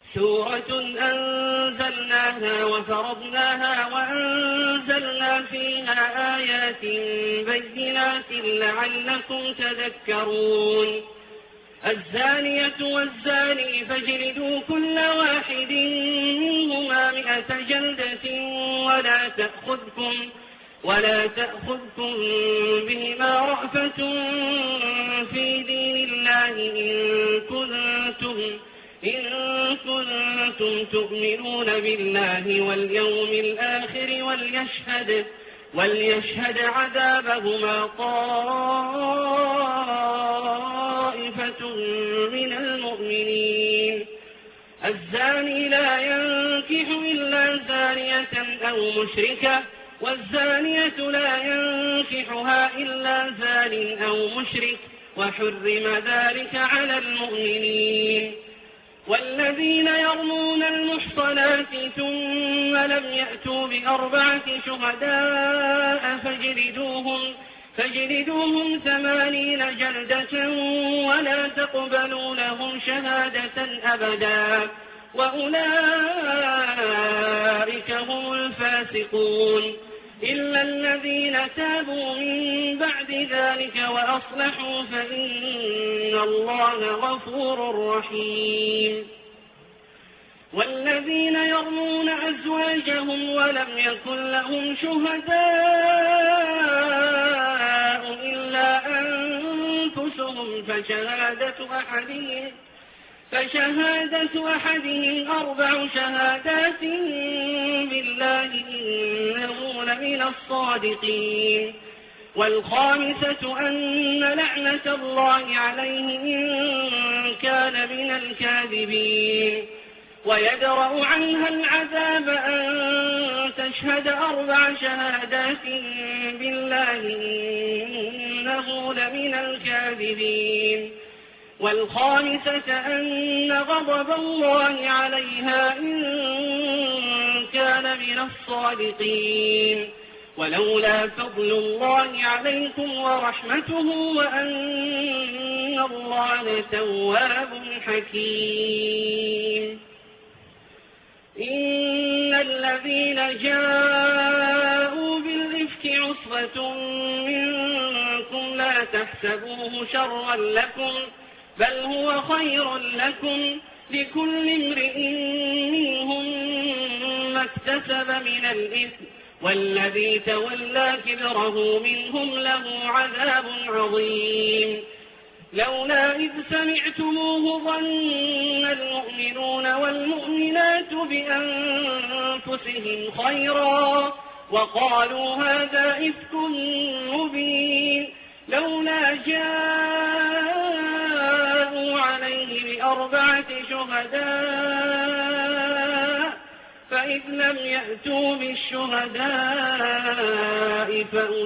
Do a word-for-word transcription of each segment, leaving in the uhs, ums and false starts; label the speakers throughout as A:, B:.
A: سورة أنزلناها وفرضناها وأنزلنا فيها آيات بينات لعلكم تذكرون الزانية والزاني فاجلدوا كل واحد منهما مئة جلدة ولا تأخذكم ولا تأخذكم بهما رأفة في دين الله إن كنتم إن كنتم تؤمنون بالله واليوم الآخر وليشهد وليشهد عذابهما طائفة من المؤمنين الزاني لا ينكح إلا زانية أو مشركة والزانية لا ينكحها إلا زان أو مشرك وحرم ذلك على المؤمنين والذين يرمون المحصنات ثم لم يأتوا بأربعة شهداء فاجلدوهم فاجلدوهم ثمانين جلدة ولا تقبلوا لهم شهادة أبدا وأولئك هم الفاسقون إلا الذين تابوا من بعد ذلك وأصلحوا فإن الله غفور رحيم والذين يرمون أزواجهم ولم يكن لهم شهداء إلا أنفسهم فشهادة أحدهم فشهادة أحدهم أربع شهادات بالله إنه لمن الصادقين والخامسة أن لعنة الله عليه إن كان من الكاذبين ويدرأ عنها العذاب أن تشهد أربع شهادات بالله إنه لمن الكاذبين والخامسة أن غضب الله عليها إن كان من الصادقين ولولا فضل الله عليكم ورحمته وأن الله تواب حكيم إن الذين جاءوا بالإفك عصبة منكم لا تحسبوه شرا لكم بل هو خير لكم لكل امرئ منهم ما اكتسب من الإثم والذي تولى كبره منهم له عذاب عظيم لولا إذ سمعتموه ظن المؤمنون والمؤمنات بأنفسهم خيرا وقالوا هذا إفك مبين لولا جاءوا عليه بأربعة شهداء فإذ لم يأتوا بالشهداء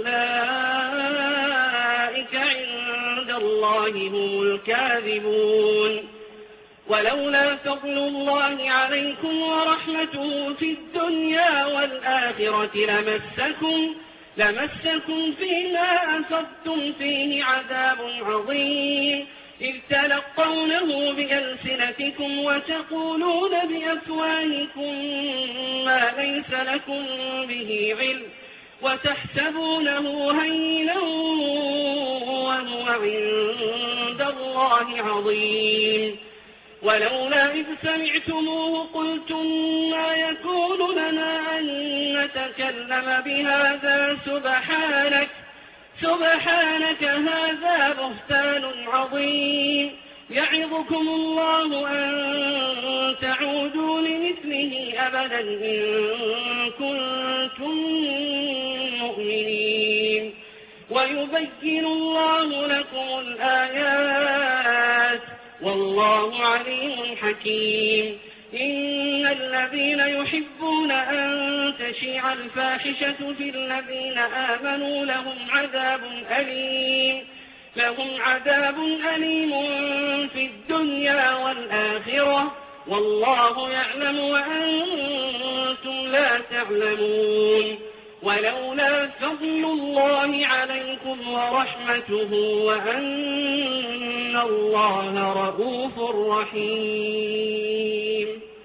A: فأولئك عند الله هم الكاذبون ولولا فضل الله عليكم ورحمته في الدنيا والآخرة لمسكم لمسكم فيما أفضتم فيه عذاب عظيم إذ تلقونه بألسنتكم وتقولون بأفواهكم ما ليس لكم به علم وتحسبونه هينا وهو عند الله عظيم ولولا إذ سمعتموه قلتم ما يكون لنا أن نتكلم بهذا سبحانك سبحانك هذا بهتان عظيم يعظكم الله أن تعودوا لمثله أبدا إن كنتم مؤمنين ويبين الله لكم الآيات والله عليم حكيم إن الذين يحبون أن تشيع الفاحشة في الذين آمنوا لهم عذاب أليم لهم عذاب أليم في الدنيا والآخرة والله يعلم وأنتم لا تعلمون ولولا فضل الله عليكم ورحمته وأن الله رؤوف رحيم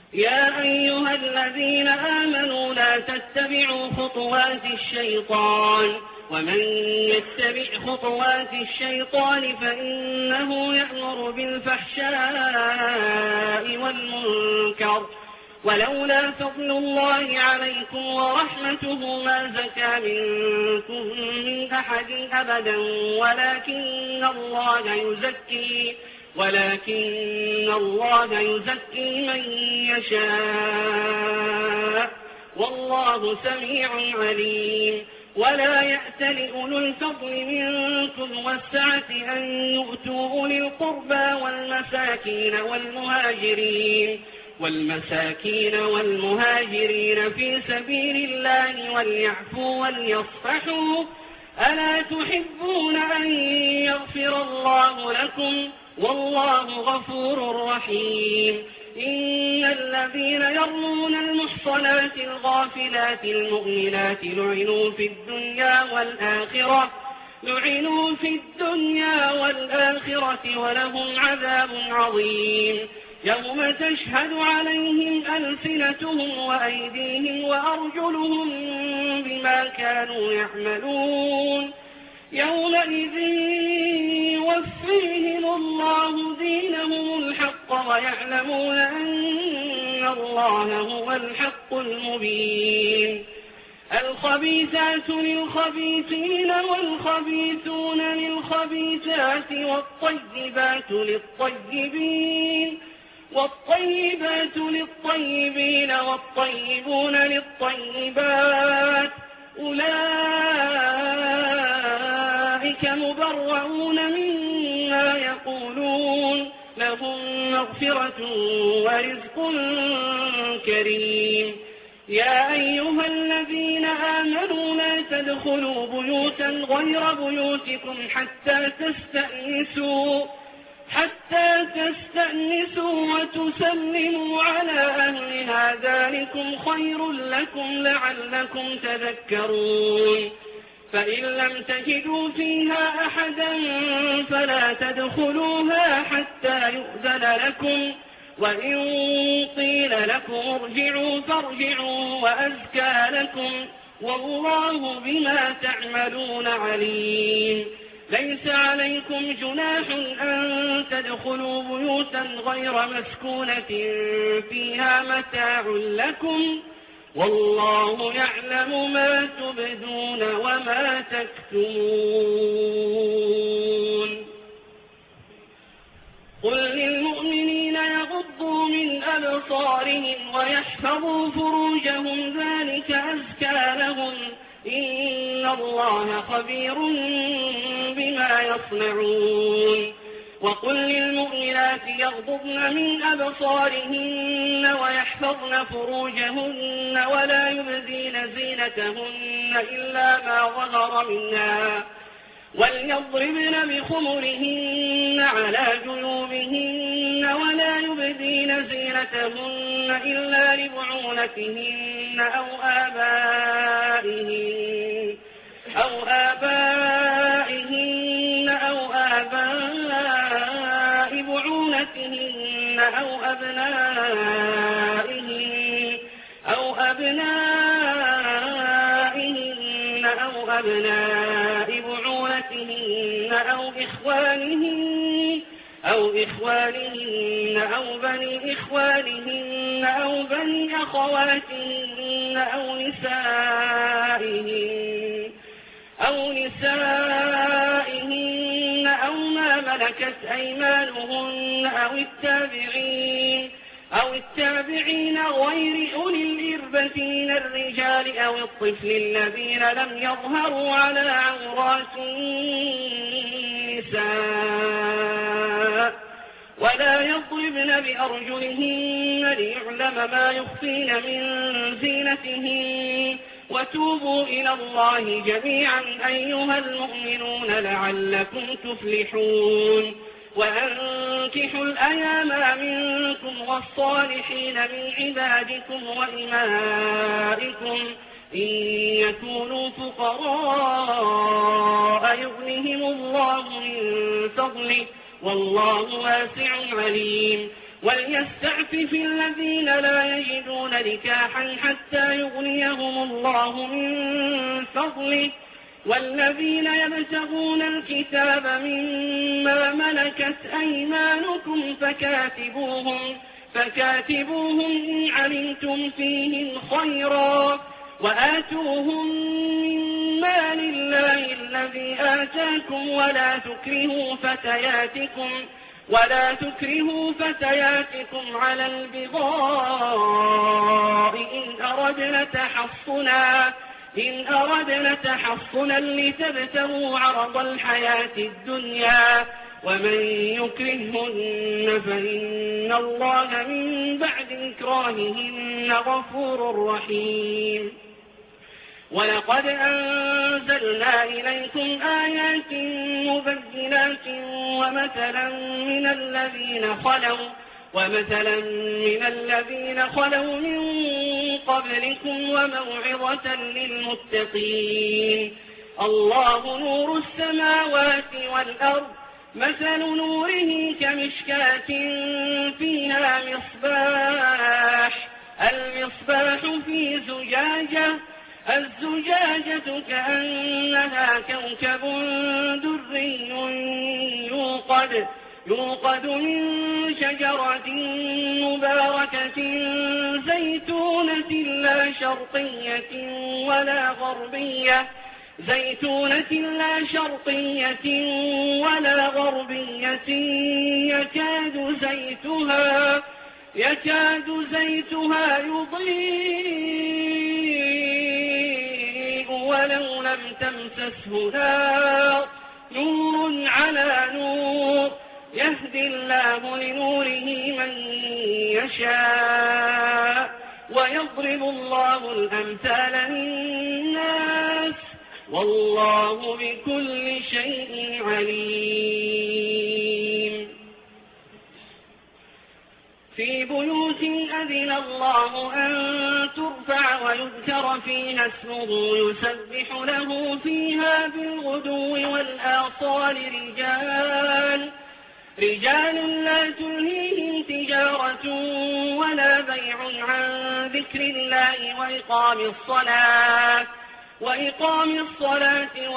A: يا أيها الذين آمنوا لا تتبعوا خطوات الشيطان ومن يتبع خطوات الشيطان فإنه يأمر بالفحشاء والمنكر ولولا فضل الله عليكم ورحمته ما زكى منكم من أحد أبدا ولكن الله يزكي ولكن الله يزكي من يشاء والله سميع عليم ولا يأت لأولو الفضل منكم والسعة أن يؤتوا أولي القربى والمساكين والمهاجرين والمساكين والمهاجرين في سبيل الله وليعفوا وليصفحوا ألا تحبون أن يغفر الله لكم والله غفور رحيم إن الذين يرمون المحصنات الغافلات المؤمنات لعنوا في الدنيا والآخرة لعنوا في الدنيا والآخرة ولهم عذاب عظيم يوم تشهد عليهم ألسنتهم وأيديهم وأرجلهم بما كانوا يعملون يومئذ يوفيهم الله دينهم الحق ويعلمون أن الله هو الحق المبين الخبيثات للخبيثين والخبيثون للخبيثات والطيبات للطيبين والطيبات للطيبين والطيبون للطيبات أولئك مبرؤون مما يقولون لهم مغفرة ورزق كريم يا أيها الذين آمنوا لا تدخلوا بيوتا غير بيوتكم حتى تستأنسوا حتى تستأنسوا وتسلموا على أهلها ذلكم خير لكم لعلكم تذكرون فإن لم تجدوا فيها أحدا فلا تدخلوها حتى يؤذن لكم وإن قيل لكم ارجعوا فارجعوا وأزكى لكم والله بما تعملون عليم ليس عليكم جناح أن تدخلوا بيوتا غير مسكونة فيها متاع لكم والله يعلم ما تبدون وما تكتمون قل للمؤمنين يغضوا من أبصارهم ويحفظوا فروجهم ذلك أزكى لهم إن الله خبير بما يصنعون وقل للمؤمنات يغضضن من أبصارهن ويحفظن فروجهن ولا يبدين زينتهن إلا ما ظهر منها وليضربن بخمرهن على جنوبهن ولا يبدين زينتهن إلا لبعولتهن أو آبائهن أو آبائهن أو آباء بعولتهن أو أبنائهن أو أبنائهن أو أبناء بعولتهن أو إخوانهن أو إخوانهن أو بني إخوانهن أو بني أخواتهن أو نسائهن أو نسائهن أو ما ملكت أيمانهن أو التابعين أو التابعين غير أولي الإربة من الرجال أو الطفل الذين لم يظهروا على عورات النساء ولا يضربن بأرجلهن ليعلم ما يخفين من زينتهن وتوبوا إلى الله جميعا أيها المؤمنون لعلكم تفلحون وأنكحوا الأيام منكم والصالحين من عبادكم وإمائكم إن يكونوا فقراء يغنهم الله من فضله والله واسع عليم وليستعفف الذين لا يجدون نكاحا حتى يغنيهم الله من فضله والذين يبتغون الكتاب مما ملكت أيمانكم فكاتبوهم فكاتبوهم إن علمتم فيهم خيرا وآتوهم من مال الله الذي آتاكم ولا تكرهوا فتياتكم ولا تكرهوا فتياتكم على البغاء إن أردنا تحصنا إن أردنا تحصنا لتبتغوا عرض الحياة الدنيا ومن يكرهن فإن الله من بعد إكراههن غفور رحيم. ولقد أنزلنا إليكم آيات مبينات ومثلا من الذين خلوا ومثلا من الذين خلوا من قبلكم وموعظة للمتقين. الله نور السماوات والأرض مثل نوره كمشكاة فيها مصباح المصباح في زجاجة الزجاجة كأنها كوكب دري يوقد يوقد من شجرة مباركة زيتونة لا شرقية ولا غربية زيتونة لا شرقية ولا غربية يكاد زيتها يكاد زيتها يضيء ولو لم تمسسه نار نور على نور يهدي الله لنوره من يشاء ويضرب الله الأمثال للناس والله بكل شيء عليم. في بيوت أذن الله أن ترفع ويذكر فيها اسمه يسبح له فيها بالغدو والآصال رجال رجال لا تلهيهم تجارة ولا بيع عن ذكر الله وإقام الصلاة وإقام الصلاة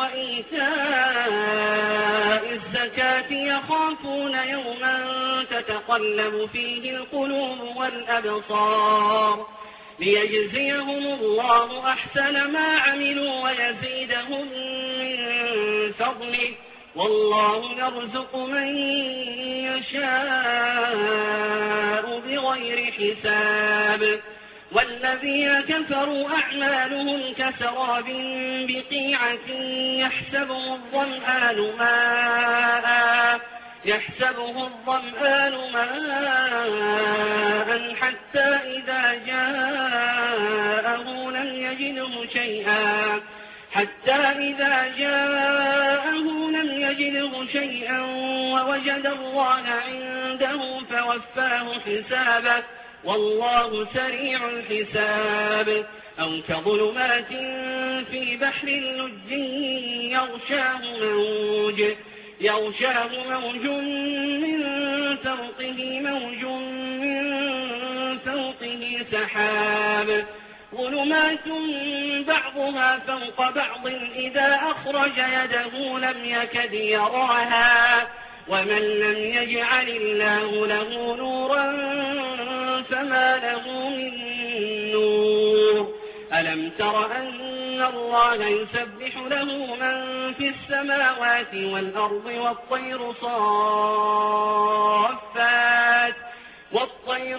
A: وإيتاء الزكاة يخافون يوما تتقلب فيه القلوب والأبصار ليجزيهم الله أحسن ما عملوا ويزيدهم من فضله والله يرزق من يشاء بغير حساب. والذين كفروا أعمالهم كسراب بقيعة يحسبه الظمآن ماء يحسبه الظمآن ماء حتى إذا جاءه لم يجده شيئا حتى إذا جاءه لم يجده شيئا ووجد الله عنده فوفاه حسابه والله سريع الحساب. أو كظلمات في بحر لج يغشاه موج يغشاه موج من فوقه موج من فوقه سحاب ظلمات بعضها فوق بعض إذا أخرج يده لم يكد يراها ومن لم يجعل الله له نورا فما له من نور. ألم تر أن الله يسبح له من في السماوات والأرض والطير صافات والطير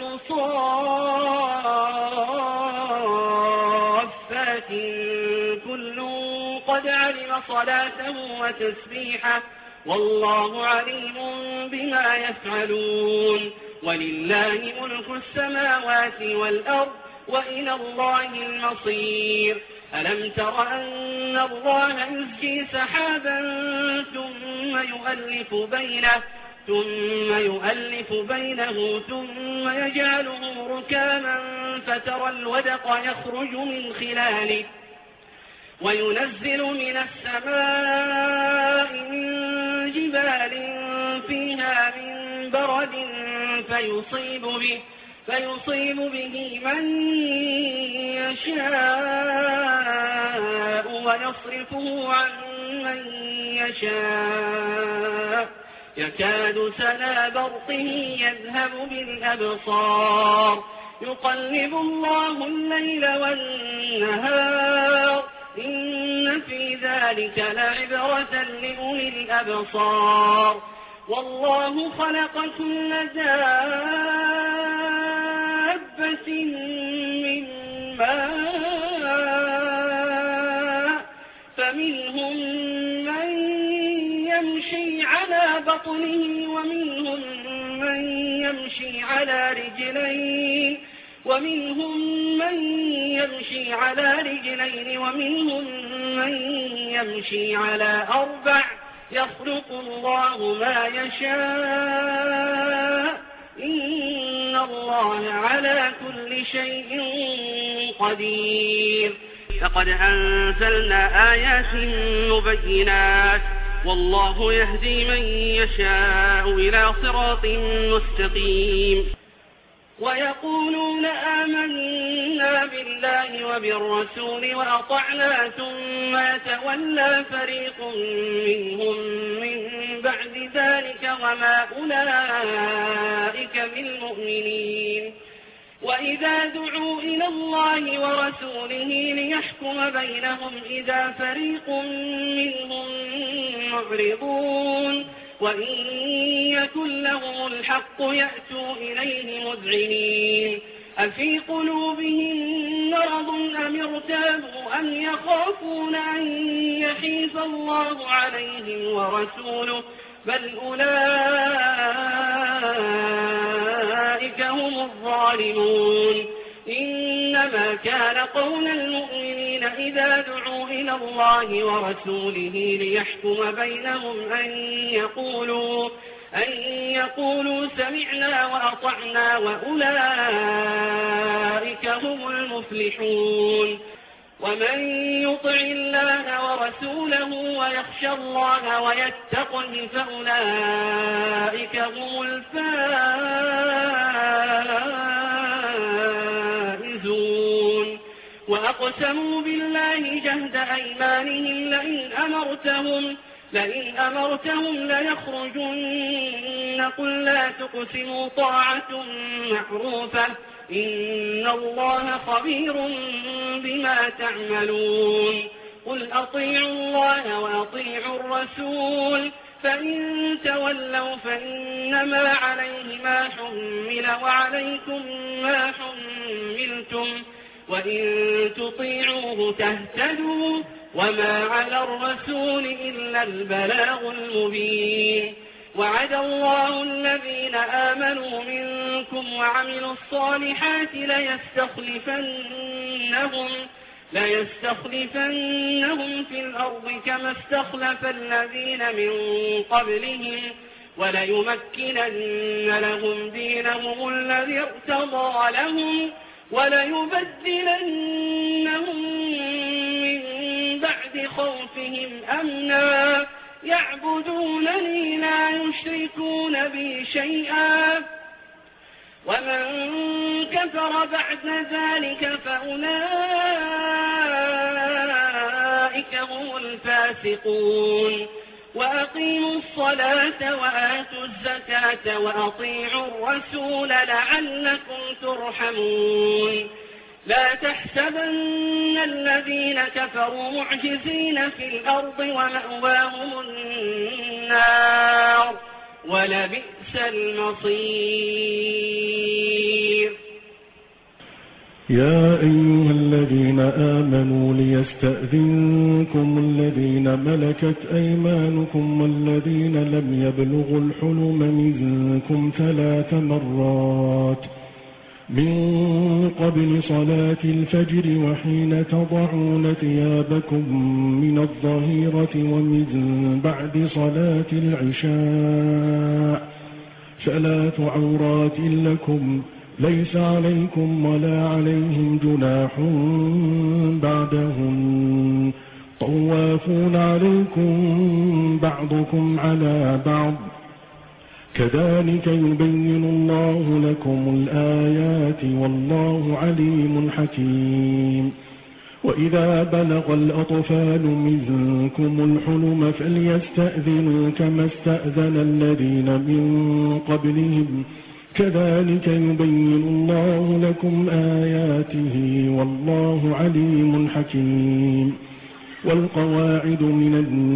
A: صافات كل قد علم صلاته وتسبيحه والله عليم بما يفعلون. ولله ملك السماوات والأرض وإلى الله المصير. ألم تر أن الله يزجي سحابا ثم يؤلف بينه ثم يؤلف بينه ثم يجعله ركاما فترى الودق يخرج من خلاله وينزل من السماء من جبال فيها من برد فيصيب به, فيصيب به من يشاء ويصرفه عن من يشاء يكاد سنا برقه يذهب بالأبصار يقلب الله الليل والنهار إن في ذلك لعبرة لأولي الأبصار والله خلق كل دابة من ماء فمنهم من يمشي على بطنه ومنهم من يمشي على رجلين ومنهم من يمشي على رجلين ومنهم من يمشي على أربع يخلق الله ما يشاء إن الله على كل شيء قدير لقد أنزلنا آيات مبينات والله يهدي من يشاء إلى صراط مستقيم ويقولون آمنا بالله وبالرسول وأطعنا ثم يتولى فريق منهم من بعد ذلك وما أولئك بالمؤمنين وإذا دعوا إلى الله ورسوله ليحكم بينهم إذا فريق منهم معرضون وإن يكن لهم الحق يأتوا إليه مذعنين أفي قلوبهم مرض أم ارتابوا أم يخافون أن يحيف الله عليهم ورسوله بل أولئك هم الظالمون إنما كان قول المؤمنين إذا دعوا إلى الله ورسوله ليحكم بينهم أن يقولوا, أن يقولوا سمعنا وأطعنا وأولئك هم المفلحون ومن يطع الله ورسوله ويخشى الله ويتقه فأولئك هم الفائزون وأقسموا بالله جهد أيمانهم لئن أمرتهم, لئن أمرتهم ليخرجن قل لا تقسموا طاعة معروفة إن الله خبير بما تعملون قل أطيعوا الله وأطيعوا الرسول فإن تولوا فإنما عليه ما حمل وعليكم ما حملتم وإن تطيعوه تهتدوا وما على الرسول إلا البلاغ المبين وعد الله الذين آمنوا منكم وعملوا الصالحات ليستخلفنهم, ليستخلفنهم في الأرض كما استخلف الذين من قبلهم وليمكنن لهم دينهم الذي ارتضى لهم وليبدلنهم من بعد خوفهم أمنا يعبدونني لا يشركون بي شيئا ومن كفر بعد ذلك فأولئك هم الفاسقون وأقيموا الصلاة وآتوا الزكاة وأطيعوا الرسول لعلكم ترحمون لا تحسبن الذين كفروا معجزين في الأرض ومأواهم النار ولبئس المصير
B: يا أيها الذين آمنوا ليستأذنكم الذين ملكت أيمانكم والذين لم يبلغوا الحلم منكم ثلاث مرات من قبل صلاة الفجر وحين تضعون ثيابكم من الظهيرة ومن بعد صلاة العشاء ثلاث عورات لكم ليس عليكم ولا عليهم جناح بعدهم طوافون عليكم بعضكم على بعض كذلك يبين الله لكم الآيات والله عليم حكيم. وإذا بلغ الأطفال منكم الحلم فليستأذنوا كما استأذن الذين من قبلهم كذلك يبين الله لكم آياته والله عليم حكيم. والقواعد من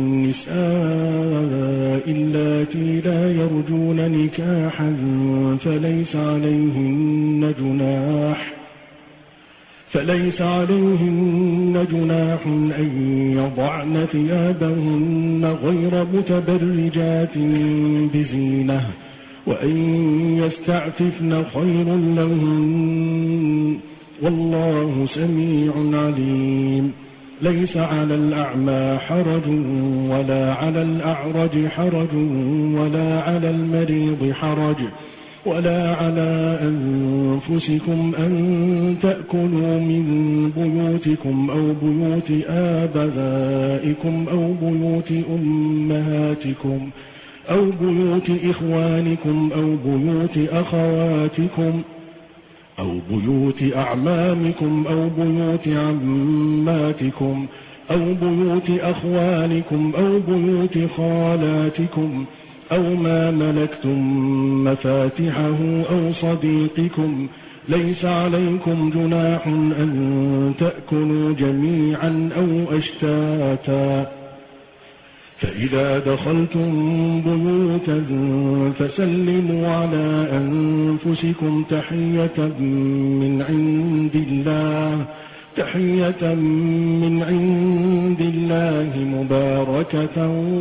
B: النساء اللاتي لا يرجون نكاحا فليس عليهن جناح فليس عليهن جناح أن يضعن ثيابهن غير متبرجات بزينة وأن يستعففن خير لهن والله سميع عليم. ليس على الأعمى حرج ولا على الأعرج حرج ولا على المريض حرج ولا على أنفسكم أن تأكلوا من بيوتكم أو بيوت آبائكم أو بيوت أمهاتكم أو بيوت إخوانكم أو بيوت أخواتكم أو بيوت أعمامكم أو بيوت عماتكم أو بيوت أخوالكم أو بيوت خالاتكم أو ما ملكتم مفاتحه أو صديقكم. ليس عليكم جناح أن تأكلوا جميعا أو أشتاتا. فإذا دخلتم بيوتا فسلموا على أنفسكم تحية من عند الله تحية من عند الله مباركة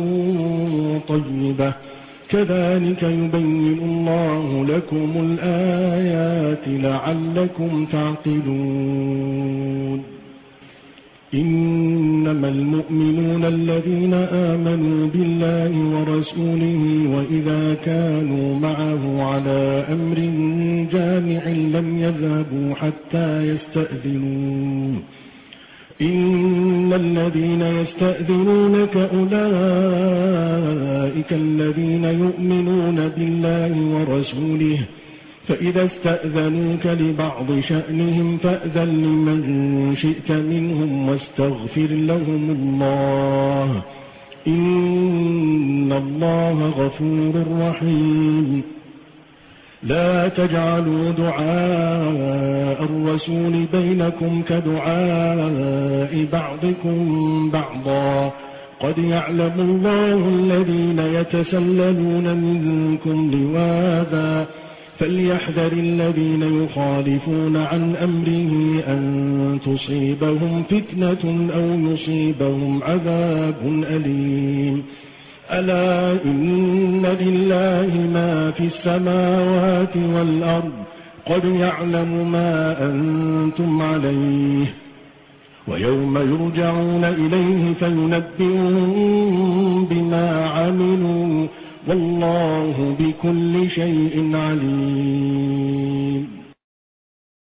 B: طيبة كذلك يبين الله لكم الآيات لعلكم تعقلون. إنما المؤمنون الذين آمنوا بالله ورسوله وإذا كانوا معه على أمر جامع لم يذهبوا حتى يستأذنوه. إن الذين يستأذنونك أولئك الذين يؤمنون بالله ورسوله فإذا استأذنوك لبعض شأنهم فأذن لمن شئت منهم واستغفر لهم الله إن الله غفور رحيم. لا تجعلوا دعاء الرسول بينكم كدعاء بعضكم بعضا قد يعلم الله الذين يتسللون منكم لواذا فليحذر الذين يخالفون عن أمره أن تصيبهم فتنة أو يصيبهم عذاب أليم. ألا إن لله ما في السماوات والأرض قد يعلم ما أنتم عليه ويوم يرجعون إليه فينبئهم بما عملوا والله بكل شيء عليم.